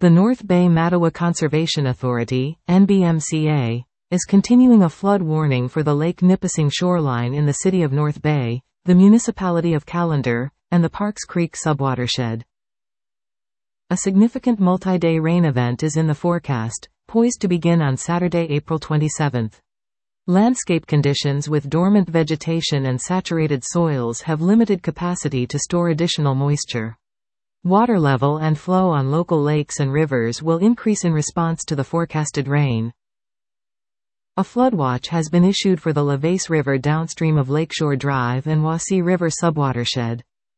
The North Bay Mattawa Conservation Authority, NBMCA, is continuing a flood warning for the Lake Nipissing shoreline in the city of North Bay, the municipality of Callander, and the Parks Creek subwatershed. A significant multi-day rain event is in the forecast, poised to begin on Saturday, April 27. Landscape conditions with dormant vegetation and saturated soils have limited capacity to store additional moisture. Water level and flow on local lakes and rivers will increase in response to the forecasted rain. A flood watch has been issued for the Lavace River downstream of Lakeshore Drive and Wassee River subwatershed.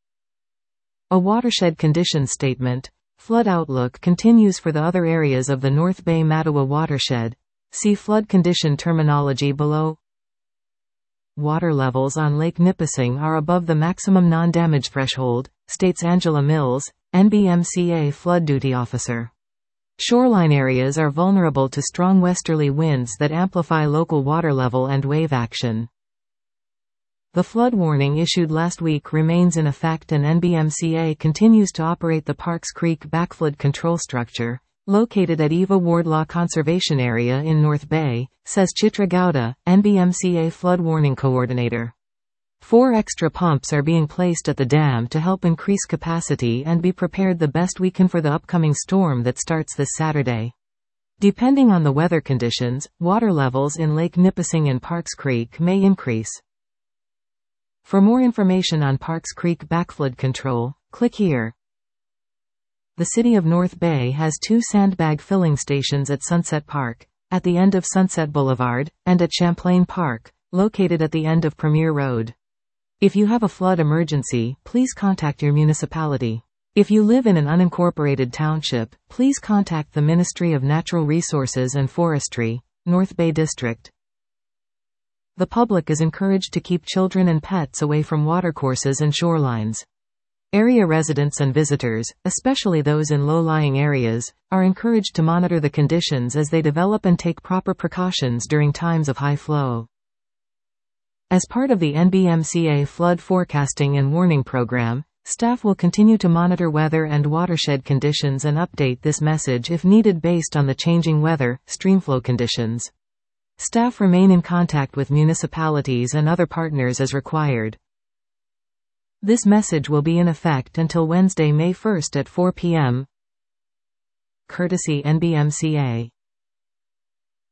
A watershed condition statement. Flood outlook continues for the other areas of the North Bay Mattawa watershed. See flood condition terminology below. Water levels on Lake Nipissing are above the maximum non-damage threshold, states Angela Mills, NBMCA flood duty officer. Shoreline areas are vulnerable to strong westerly winds that amplify local water level and wave action. The flood warning issued last week remains in effect, and NBMCA continues to operate the Parks Creek backflood control structure, located at Eva Wardlaw Conservation Area in North Bay, says Chitra Gowda, NBMCA flood warning coordinator. 4 extra pumps are being placed at the dam to help increase capacity and be prepared the best we can for the upcoming storm that starts this Saturday. Depending on the weather conditions, water levels in Lake Nipissing and Parks Creek may increase. For more information on Parks Creek backflood control, click here. The City of North Bay has 2 sandbag filling stations at Sunset Park, at the end of Sunset Boulevard, and at Champlain Park, located at the end of Premier Road. If you have a flood emergency, please contact your municipality. If you live in an unincorporated township, please contact the Ministry of Natural Resources and Forestry, North Bay District. The public is encouraged to keep children and pets away from watercourses and shorelines. Area residents and visitors, especially those in low-lying areas, are encouraged to monitor the conditions as they develop and take proper precautions during times of high flow. As part of the NBMCA flood forecasting and warning program, staff will continue to monitor weather and watershed conditions and update this message if needed based on the changing weather, streamflow conditions. Staff remain in contact with municipalities and other partners as required. This message will be in effect until Wednesday, May 1 at 4 p.m. Courtesy NBMCA.